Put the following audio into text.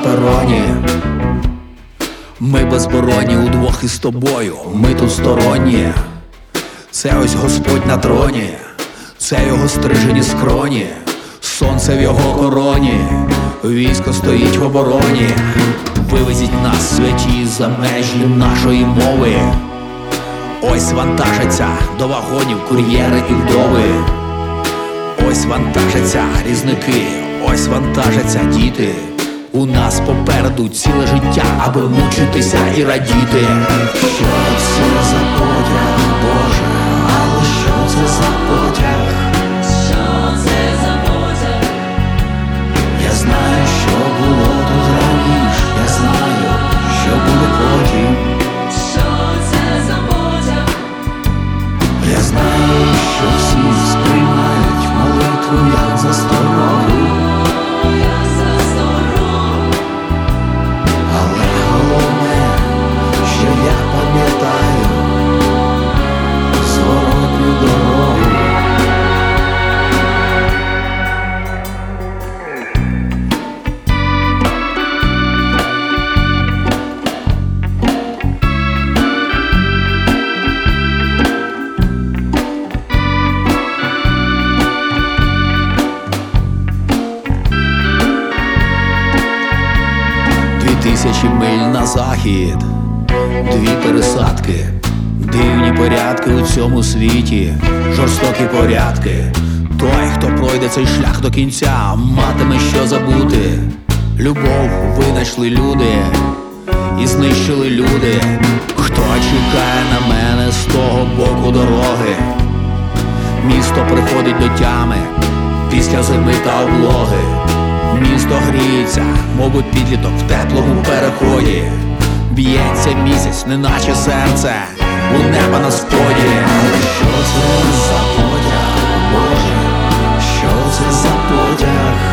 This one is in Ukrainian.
пероні. Ми безборонні удвох із тобою, ми тут сторонні. Це ось Господь на троні, це його стрижені скроні, сонце в його короні, військо стоїть в обороні. Вивезіть нас, святі, за межі нашої мови. Ось вантажаться до вагонів кур'єри і вдови. Ось вантажаться різники, ось вантажаться діти. У нас попереду ціле життя, аби мучитися і радіти. Що це за потяг, Боже, але що це за потяг? Що це за потяг? Я знаю, що було тут раніше, я знаю, що буде потім. Що це за потяг? Я знаю, що всі сприймають молитву як засторогу. Але головне, що я пам'ятаю зворотню дорогу. Тисячі миль на захід, дві пересадки, дивні порядки у цьому світі, жорстокі порядки. Той, хто пройде цей шлях до кінця, матиме що забути. Любов винайшли люди і знищили люди. Хто чекає на мене з того боку дороги? Місто приходить до тями після зими та облоги. Місто гріється, мовить підліток в теплому переході. Б'ється місяць, неначе серце у неба на сході. Але що це за потяг, Боже, що це за потяг?